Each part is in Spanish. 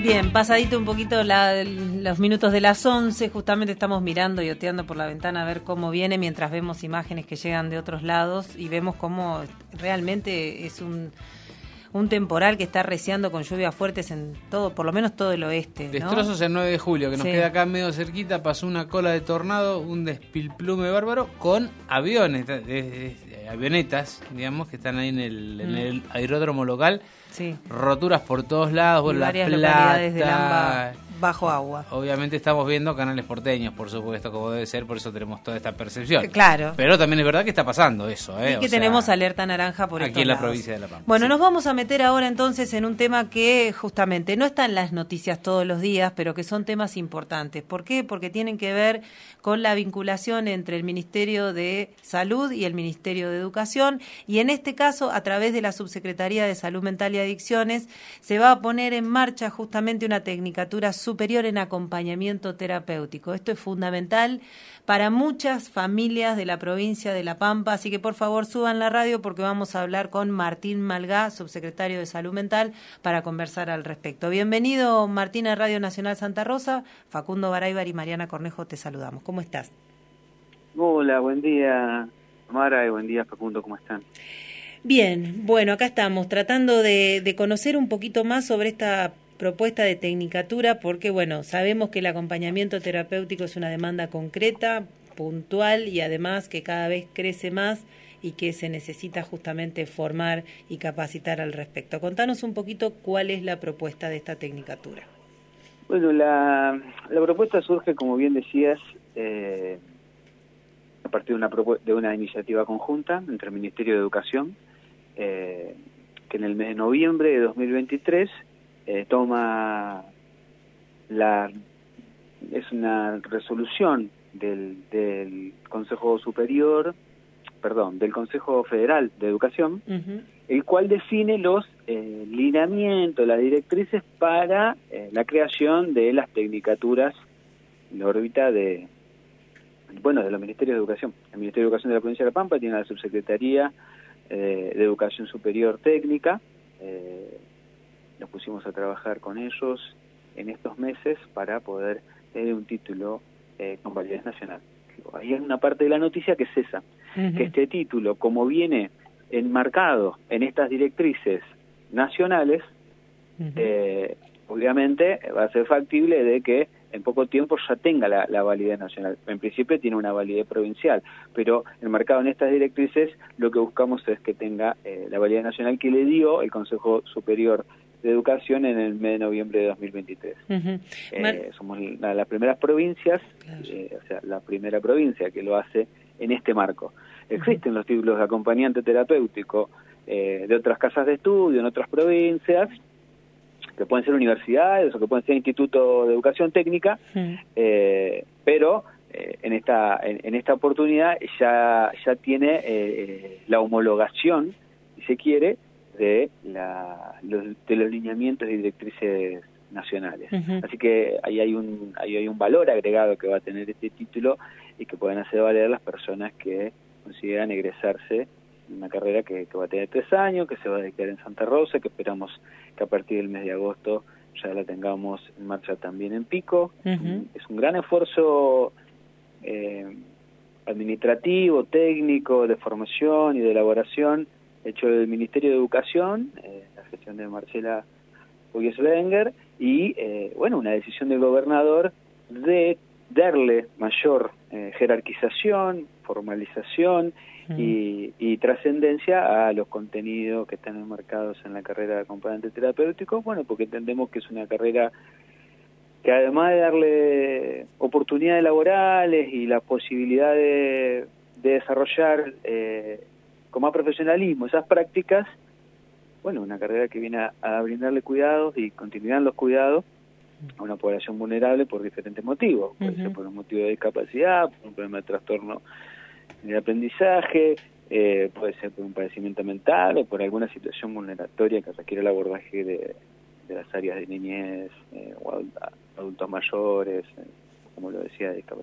Bien, pasadito un poquito los minutos de las 11, justamente estamos mirando y oteando por la ventana a ver cómo viene, mientras vemos imágenes que llegan de otros lados y vemos cómo realmente es un temporal que está arreciando con lluvias fuertes en todo, por lo menos todo el oeste, ¿no? Destrozos el 9 de julio, que nos Sí. queda acá medio cerquita, pasó una cola de tornado, un despilplume bárbaro con aviones, avionetas, digamos, que están ahí en el aeródromo local. Sí. Roturas por todos lados, por La varias Plata. localidades del AMBA bajo agua. Obviamente estamos viendo canales porteños, por supuesto, como debe ser, por eso tenemos toda esta percepción. Claro. Pero también es verdad que está pasando eso, Y que tenemos alerta naranja por aquí estos en la lados. provincia de La Pampa. Bueno, Sí. nos vamos a meter ahora entonces en un tema que justamente no está en las noticias todos los días, pero que son temas importantes. ¿Por qué? Porque tienen que ver con la vinculación entre el Ministerio de Salud y el Ministerio de Educación, y en este caso, a través de la Subsecretaría de Salud Mental y Adicciones, se va a poner en marcha justamente una tecnicatura superior en acompañamiento terapéutico. Esto es fundamental para muchas familias de la provincia de La Pampa, así que por favor suban la radio porque vamos a hablar con Martín Malgá, subsecretario de Salud Mental, para conversar al respecto. Bienvenido, Martín, a Radio Nacional Santa Rosa. Facundo Baraybar y Mariana Cornejo te saludamos. ¿Cómo estás? Hola, buen día, Mara, y buen día, Facundo, ¿cómo están? Bien, bueno, acá estamos tratando de conocer un poquito más sobre esta propuesta de tecnicatura, porque bueno, sabemos que el acompañamiento terapéutico es una demanda concreta, puntual y además que cada vez crece más y que se necesita justamente formar y capacitar al respecto. Contanos un poquito cuál es la propuesta de esta tecnicatura. Bueno, la propuesta surge, como bien decías, a partir de una iniciativa conjunta entre el Ministerio de Educación, que en el mes de noviembre de 2023 toma es una resolución del Consejo Federal de Educación, el cual define los lineamientos, las directrices para la creación de las tecnicaturas en la órbita de los Ministerios de Educación. El Ministerio de Educación de la Provincia de La Pampa tiene la Subsecretaría de Educación Superior Técnica. Nos pusimos a trabajar con ellos en estos meses para poder tener un título con validez nacional. Hay una parte de la noticia que es esa, que este título, como viene enmarcado en estas directrices nacionales, obviamente va a ser factible de que en poco tiempo ya tenga la validez nacional. En principio tiene una validez provincial, pero enmarcado en estas directrices lo que buscamos es que tenga la validez nacional que le dio el Consejo Superior de Educación en el mes de noviembre de 2023. Somos las primeras provincias, o sea, la primera provincia que lo hace en este marco. Existen los títulos de acompañante terapéutico de otras casas de estudio en otras provincias, que pueden ser universidades o que pueden ser institutos de educación técnica, pero en esta oportunidad ya tiene la homologación, si se quiere, de los lineamientos y directrices nacionales. Así que ahí hay un valor agregado que va a tener este título y que pueden hacer valer las personas que consideran egresarse en una carrera que va a tener 3 años, que se va a dictar en Santa Rosa, que esperamos que a partir del mes de agosto ya la tengamos en marcha también en Pico. Es un gran esfuerzo administrativo, técnico, de formación y de elaboración hecho del Ministerio de Educación, la gestión de Marcela Pugliese-Wenger, y una decisión del gobernador de darle mayor jerarquización, formalización y trascendencia a los contenidos que están enmarcados en la carrera de acompañante terapéutico, porque entendemos que es una carrera que además de darle oportunidades laborales y la posibilidad de desarrollar con más profesionalismo esas prácticas, una carrera que viene a brindarle cuidados y continuidad en los cuidados a una población vulnerable por diferentes motivos. Puede ser por un motivo de discapacidad, por un problema de trastorno de aprendizaje, puede ser por un padecimiento mental o por alguna situación vulneratoria que requiere el abordaje de las áreas de niñez o adultos mayores, como lo decía, de discapacidad.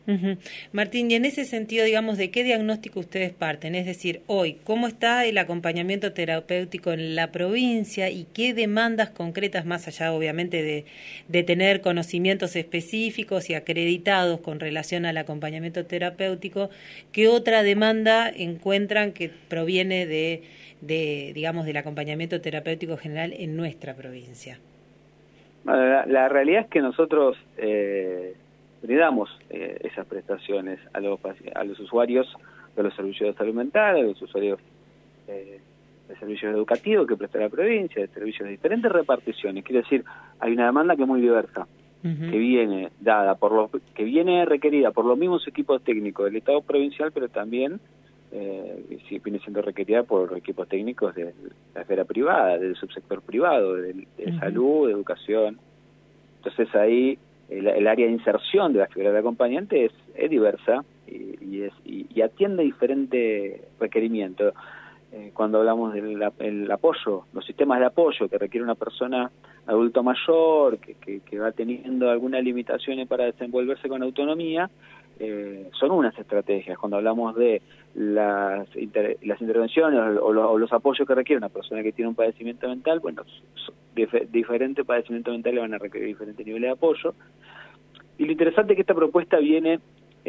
Uh-huh. Martín, y en ese sentido, digamos, ¿de qué diagnóstico ustedes parten? Es decir, hoy, ¿cómo está el acompañamiento terapéutico en la provincia y qué demandas concretas, más allá, obviamente, de tener conocimientos específicos y acreditados con relación al acompañamiento terapéutico, qué otra demanda encuentran que proviene digamos, del acompañamiento terapéutico general en nuestra provincia? Bueno, la realidad es que nosotros brindamos esas prestaciones a los usuarios de los servicios de salud mental, a los usuarios de servicios educativos que presta la provincia, de servicios de diferentes reparticiones. Quiero decir, hay una demanda que es muy diversa, que viene que viene requerida por los mismos equipos técnicos del Estado provincial, pero también viene siendo requerida por equipos técnicos de la esfera privada, del subsector privado, de salud, de educación. Entonces ahí el área de inserción de la figura del acompañante es diversa y atiende diferentes requerimientos. Cuando hablamos del apoyo, los sistemas de apoyo que requiere una persona adulto mayor, que va teniendo algunas limitaciones para desenvolverse con autonomía, son unas estrategias. Cuando hablamos de las intervenciones o los apoyos que requiere una persona que tiene un padecimiento mental, bueno, diferentes padecimientos mentales van a requerir diferentes niveles de apoyo. Y lo interesante es que esta propuesta viene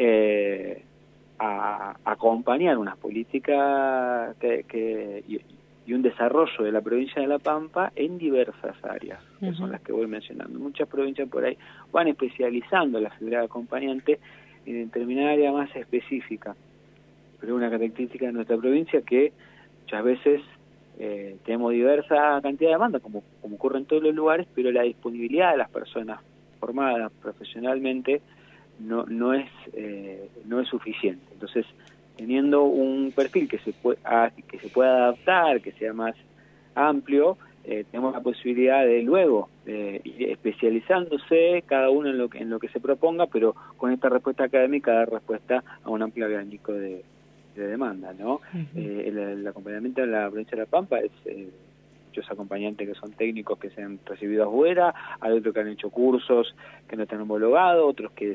a acompañar unas políticas y un desarrollo de la provincia de La Pampa en diversas áreas, que son las que voy mencionando. Muchas provincias por ahí van especializando la figura de acompañante en determinada área más específica, pero una característica de nuestra provincia que muchas veces tenemos diversa cantidad de demanda, como ocurre en todos los lugares, pero la disponibilidad de las personas formadas profesionalmente no es suficiente. Entonces, teniendo un perfil que se pueda adaptar, que sea más amplio, tenemos la posibilidad de luego ir especializándose cada uno en lo que se proponga, pero con esta respuesta académica dar respuesta a un amplio abanico de demanda, ¿no? El acompañamiento en la provincia de La Pampa es muchos acompañantes que son técnicos que se han recibido afuera, hay otros que han hecho cursos que no están homologados, otros que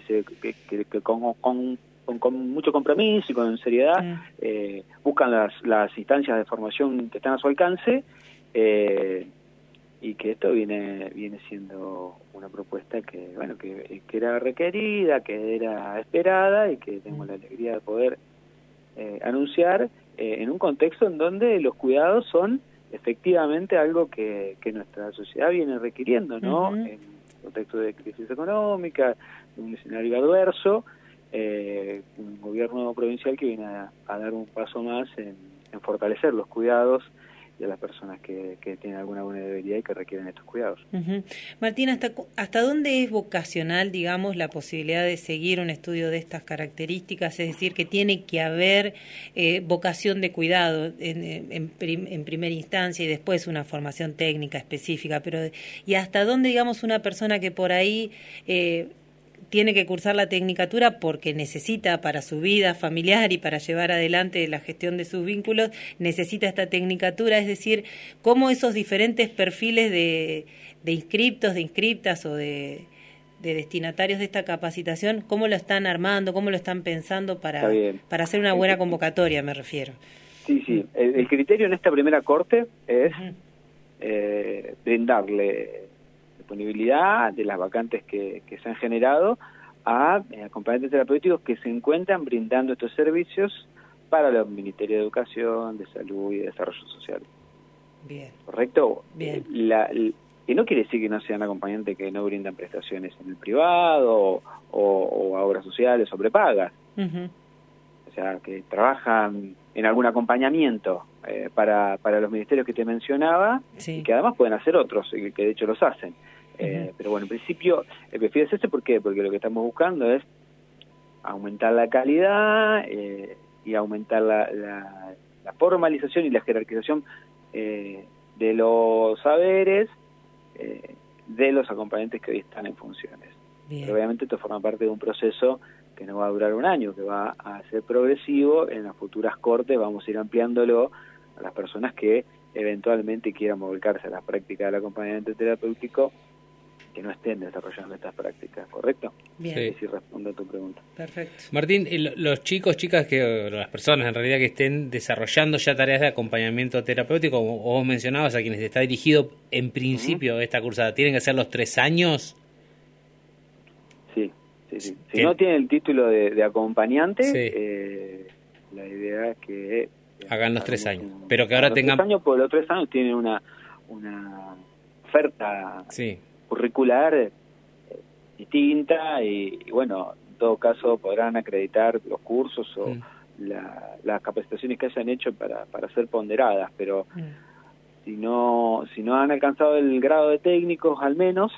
con mucho compromiso y con seriedad buscan las instancias de formación que están a su alcance, y que esto viene siendo una propuesta que era requerida, que era esperada y que tengo la alegría de poder anunciar en un contexto en donde los cuidados son efectivamente algo que nuestra sociedad viene requiriendo, ¿no? En contexto de crisis económica, un escenario adverso, un gobierno provincial que viene a dar un paso más en fortalecer los cuidados de las personas que tienen alguna vulnerabilidad y que requieren estos cuidados. Martín, ¿hasta dónde es vocacional, digamos, la posibilidad de seguir un estudio de estas características? Es decir, que tiene que haber vocación de cuidado en primera instancia y después una formación técnica específica, pero ¿y hasta dónde, digamos, una persona que por ahí tiene que cursar la tecnicatura porque necesita para su vida familiar y para llevar adelante la gestión de sus vínculos, necesita esta tecnicatura? Es decir, cómo esos diferentes perfiles de inscriptos, de inscriptas o de destinatarios de esta capacitación, cómo lo están armando, cómo lo están pensando para hacer una buena convocatoria, me refiero. Sí. El criterio en esta primera corte es brindarle disponibilidad de las vacantes que se han generado a acompañantes terapéuticos que se encuentran brindando estos servicios para los Ministerios de Educación, de Salud y de Desarrollo Social. Bien. ¿Correcto? Bien. Y no quiere decir que no sean acompañantes que no brindan prestaciones en el privado o a obras sociales o prepagas. O sea, que trabajan en algún acompañamiento para los ministerios que te mencionaba, y que además pueden hacer otros, y que de hecho los hacen. Pero bueno, en principio, el perfil es ese. ¿Por qué? Porque lo que estamos buscando es aumentar la calidad y aumentar la formalización y la jerarquización de los saberes de los acompañantes que hoy están en funciones. Pero obviamente esto forma parte de un proceso que no va a durar un año, que va a ser progresivo. En las futuras cortes vamos a ir ampliándolo a las personas que eventualmente quieran volcarse a las prácticas del acompañamiento terapéutico que no estén desarrollando estas prácticas, ¿correcto? Bien. Sí. Si respondo a tu pregunta. Perfecto. Martín, los chicos, chicas, las personas en realidad que estén desarrollando ya tareas de acompañamiento terapéutico, como vos mencionabas, a quienes está dirigido en principio esta cursada, ¿tienen que hacer los 3 años? Sí. Si no tienen el título de acompañante, Sí. la idea es que hagan los 3 años, pero que ahora tengan... 3 años, porque los 3 años tienen una oferta curricular distinta y bueno, en todo caso podrán acreditar los cursos o las capacitaciones que hayan hecho para ser ponderadas, pero si no han alcanzado el grado de técnicos al menos,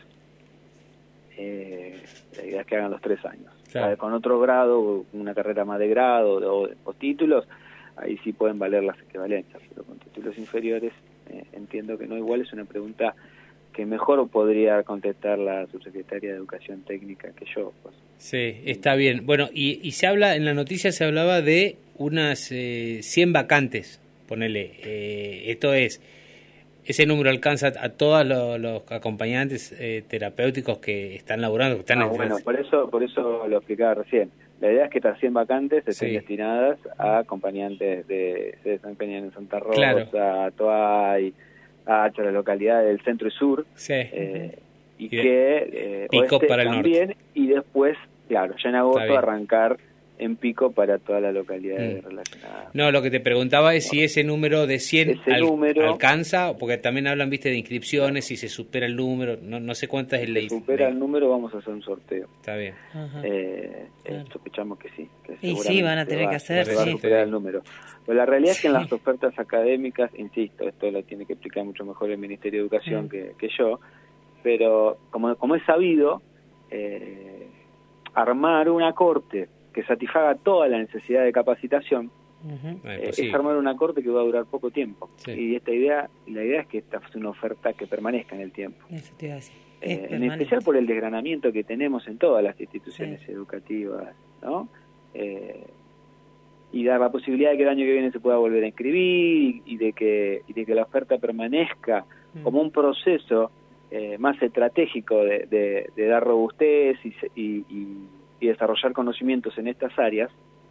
la idea es que hagan los 3 años. Claro. Con otro grado, una carrera más de grado o títulos, ahí sí pueden valer las equivalencias, pero con títulos inferiores entiendo que no. Igual es una pregunta que mejor podría contestar la subsecretaria de Educación Técnica que yo. Pues. Sí, está bien. Bueno, y se habla, en la noticia se hablaba de unas 100 vacantes, ponele. Esto es, ese número alcanza a todos los acompañantes terapéuticos que están laburando. Que están Bueno, por eso lo explicaba recién. La idea es que estas 100 vacantes estén destinadas a acompañantes se desempeñan en Santa Rosa, a Toay, a la localidad del centro y sur, y que Pico para el también, norte. Y después, claro, ya en agosto arrancar en Pico para todas las localidades relacionadas. No, lo que te preguntaba es si ese número de 100 número alcanza, porque también hablan, viste, de inscripciones, si se supera el número, no sé cuántas es Si supera el número, vamos a hacer un sorteo. Está bien. Sospechamos que sí. Que y sí, van a tener que hacer, va a superar el número. Pero la realidad es que en las ofertas académicas, insisto, esto lo tiene que explicar mucho mejor el Ministerio de Educación que yo, pero como es sabido, armar una corte que satisfaga toda la necesidad de capacitación es armar una corte que va a durar poco tiempo. Y la idea es que esta es una oferta que permanezca en el tiempo. Eso te iba a decir. En especial por el desgranamiento que tenemos en todas las instituciones educativas, ¿no? Y dar la posibilidad de que el año que viene se pueda volver a inscribir y de que la oferta permanezca como un proceso más estratégico de dar robustez y desarrollar conocimientos en estas áreas.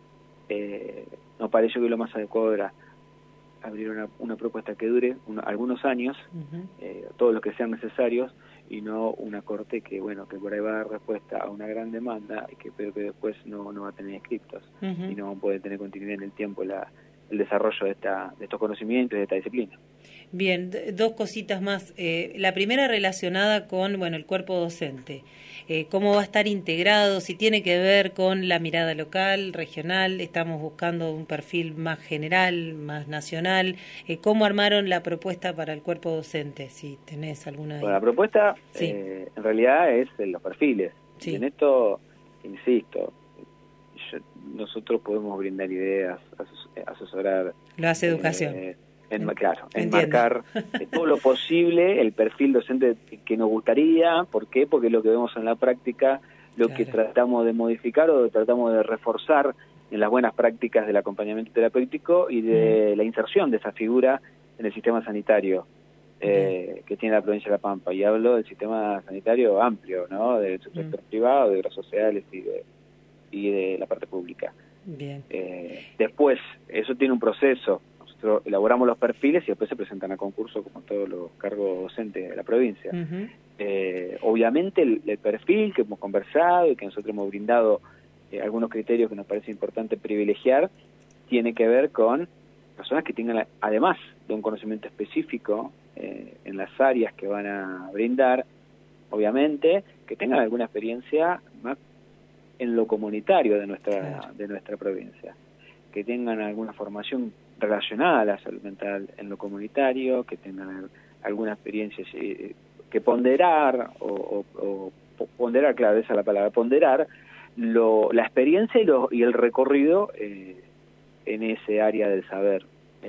Nos pareció que lo más adecuado era abrir una propuesta que dure algunos años, todos los que sean necesarios, y no una corte que por ahí va a dar respuesta a una gran demanda, pero que después no va a tener inscriptos y no puede tener continuidad en el tiempo el desarrollo de estos conocimientos y de esta disciplina. Bien, 2 cositas más. La primera relacionada con el cuerpo docente. ¿Cómo va a estar integrado? Si tiene que ver con la mirada local, regional, estamos buscando un perfil más general, más nacional. ¿Cómo armaron la propuesta para el cuerpo docente? Si tenés alguna... Bueno, la propuesta en realidad es en los perfiles. Y en esto, insisto, nosotros podemos brindar ideas, asesorar. Lo hace educación. Enmarcar todo lo posible el perfil docente que nos gustaría. ¿Por qué? Porque es lo que vemos en la práctica, que tratamos de modificar o tratamos de reforzar en las buenas prácticas del acompañamiento terapéutico y de la inserción de esa figura en el sistema sanitario que tiene la provincia de La Pampa. Y hablo del sistema sanitario amplio, ¿no? Del sector privado, de obras sociales y de la parte pública. Bien. Después, eso tiene un proceso. Nosotros elaboramos los perfiles y después se presentan a concurso como todos los cargos docentes de la provincia. Obviamente el perfil que hemos conversado y que nosotros hemos brindado algunos criterios que nos parece importante privilegiar, tiene que ver con personas que tengan, además de un conocimiento específico en las áreas que van a brindar, obviamente, que tengan alguna experiencia más en lo comunitario de nuestra provincia, que tengan alguna formación relacionada a la salud mental en lo comunitario, que tengan alguna experiencia que ponderar ponderar, claro, esa es la palabra, ponderar la experiencia y el recorrido en ese área del saber.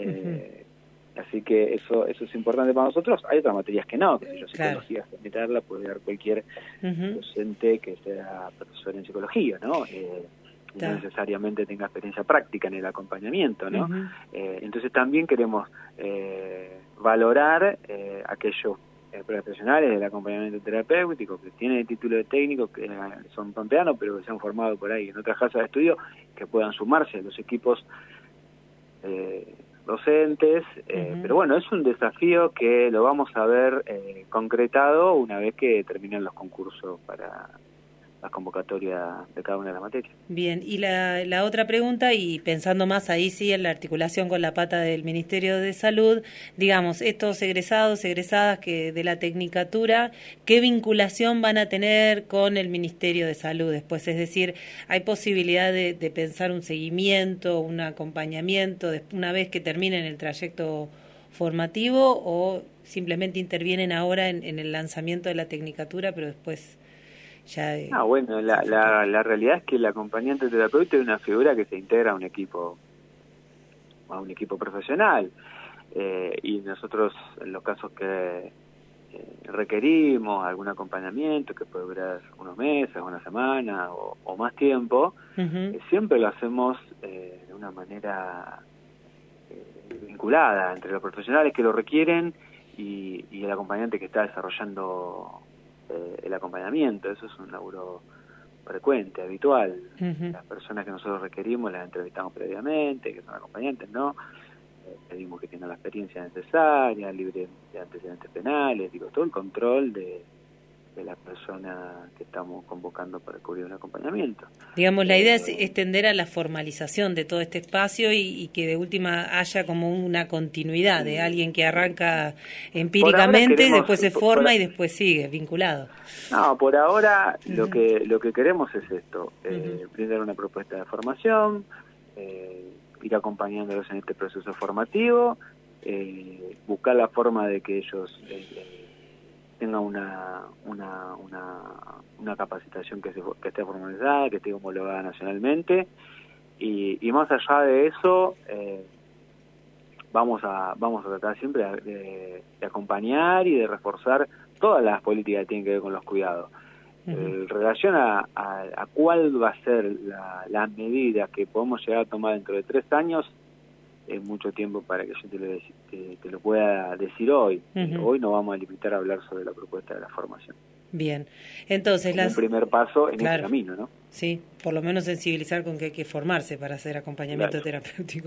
Así que eso es importante para nosotros. Hay otras materias que no, que si yo psicología sanitaria la puede dar cualquier docente que sea profesor en psicología, ¿no? No necesariamente tenga experiencia práctica en el acompañamiento, ¿no? Entonces también queremos valorar aquellos profesionales del acompañamiento terapéutico, que tienen el título de técnico, que son pampeanos, pero que se han formado por ahí en otras casas de estudio, que puedan sumarse a los equipos docentes, pero bueno, es un desafío que lo vamos a ver concretado una vez que terminen los concursos para la convocatoria de cada una de las materias. Bien, y la otra pregunta, y pensando más ahí sí en la articulación con la pata del Ministerio de Salud, digamos, estos egresados, egresadas que de la Tecnicatura, ¿qué vinculación van a tener con el Ministerio de Salud después? Es decir, ¿hay posibilidad de pensar un seguimiento, un acompañamiento una vez que terminen el trayecto formativo, o simplemente intervienen ahora en el lanzamiento de la Tecnicatura, pero después ya... bueno, la realidad es que el acompañante terapeuta es una figura que se integra a un equipo profesional, y nosotros, en los casos que requerimos algún acompañamiento que puede durar unos meses, una semana o más tiempo, siempre lo hacemos de una manera vinculada entre los profesionales que lo requieren y el acompañante que está desarrollando el acompañamiento. Eso es un laburo frecuente, habitual. Las personas que nosotros requerimos las entrevistamos previamente, que son acompañantes, ¿no? Pedimos que tengan la experiencia necesaria, libre de antecedentes penales, todo el control de la persona que estamos convocando para cubrir un acompañamiento. Digamos, la idea es extender a la formalización de todo este espacio y que de última haya como una continuidad de alguien que arranca empíricamente, después se forma y después sigue vinculado. No, por ahora lo que queremos es esto, brindar una propuesta de formación, ir acompañándolos en este proceso formativo, buscar la forma de que ellos tenga una capacitación que esté formalizada, que esté homologada nacionalmente, y más allá de eso vamos a tratar siempre de acompañar y de reforzar todas las políticas que tienen que ver con los cuidados. En relación a cuál va a ser la medida que podemos llegar a tomar dentro de 3 años, es mucho tiempo para que yo te lo pueda decir hoy. Hoy no vamos a limitar a hablar sobre la propuesta de la formación. Bien, entonces... Un primer paso en este camino, ¿no? Sí, por lo menos sensibilizar con que hay que formarse para hacer acompañamiento terapéutico.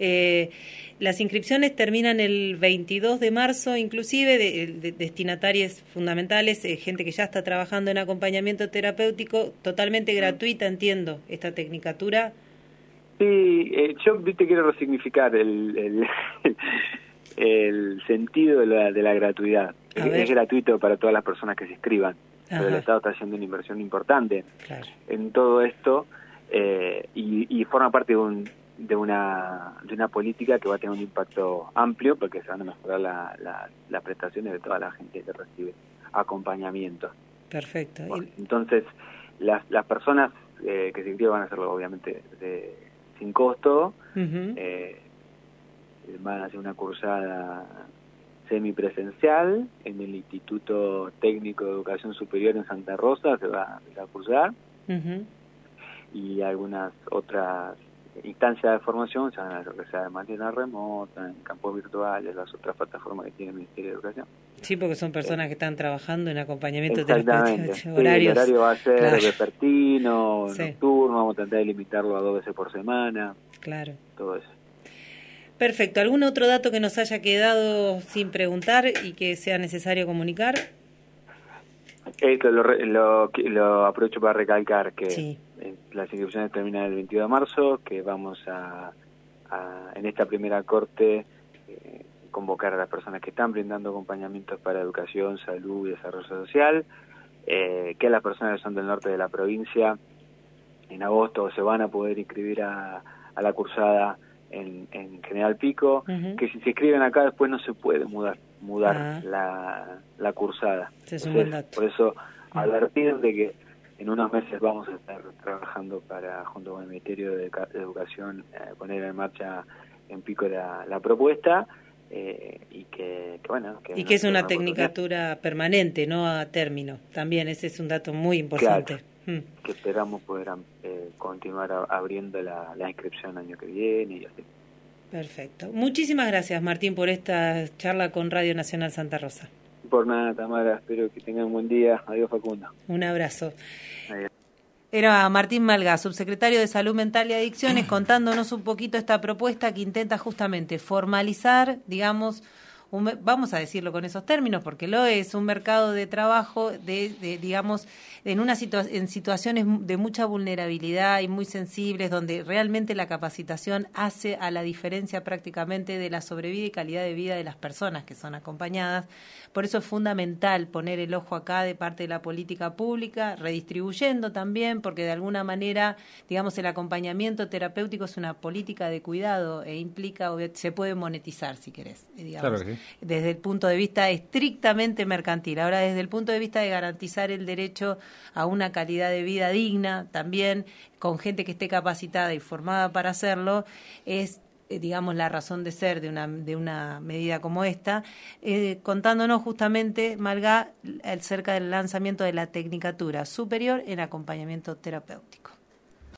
Las inscripciones terminan el 22 de marzo, inclusive de destinatarios fundamentales, gente que ya está trabajando en acompañamiento terapéutico, totalmente gratuita, entiendo, esta tecnicatura. Sí, yo te quiero resignificar el sentido de la gratuidad. Es gratuito para todas las personas que se inscriban, pero el Estado está haciendo una inversión importante en todo esto, y forma parte de una política que va a tener un impacto amplio, porque se van a mejorar las prestaciones de toda la gente que recibe acompañamiento. Perfecto. Bueno, entonces, las personas que se inscriban van a hacerlo obviamente sin costo, van a hacer una cursada semipresencial en el Instituto Técnico de Educación Superior en Santa Rosa, se va a cursar, y algunas otras instancias de formación se van a realizar de manera remota, en campos virtuales, las otras plataformas que tiene el Ministerio de Educación. Sí, porque son personas que están trabajando en acompañamiento terapéutico. Sí, el horario va a ser vespertino, nocturno, vamos a tratar de limitarlo a 2 veces por semana. Claro. Todo eso. Perfecto. ¿Algún otro dato que nos haya quedado sin preguntar y que sea necesario comunicar? Esto lo aprovecho para recalcar que las inscripciones terminan el 22 de marzo, que vamos a en esta primera corte convocar a las personas que están brindando acompañamientos para educación, salud y desarrollo social, que las personas que son del norte de la provincia en agosto se van a poder inscribir a la cursada en General Pico, que si se inscriben acá después no se puede mudar la cursada. Entonces, por eso advertir de que en unos meses vamos a estar trabajando junto con el Ministerio de Educación, poner en marcha en Pico la propuesta, y que es una tecnicatura permanente, no a término. También ese es un dato muy importante. Claro, que esperamos poder continuar abriendo la inscripción el año que viene y así. Perfecto. Muchísimas gracias, Martín, por esta charla con Radio Nacional Santa Rosa. por nada, Tamara. Espero que tengan un buen día. Adiós, Facundo. Un abrazo. Adiós. Era Martín Malgá, subsecretario de Salud Mental y Adicciones, contándonos un poquito esta propuesta que intenta justamente formalizar, digamos, vamos a decirlo con esos términos, porque lo es, un mercado de trabajo, digamos, en situaciones de mucha vulnerabilidad y muy sensibles, donde realmente la capacitación hace a la diferencia prácticamente de la sobrevida y calidad de vida de las personas que son acompañadas. Por eso es fundamental poner el ojo acá de parte de la política pública, redistribuyendo también, porque de alguna manera, digamos, el acompañamiento terapéutico es una política de cuidado e implica, se puede monetizar, si querés, digamos. Claro que sí. Desde el punto de vista estrictamente mercantil. Ahora, desde el punto de vista de garantizar el derecho a una calidad de vida digna, también con gente que esté capacitada y formada para hacerlo, es, digamos, la razón de ser de una medida como esta, contándonos justamente, Malgá, acerca del lanzamiento de la Tecnicatura Superior en Acompañamiento Terapéutico.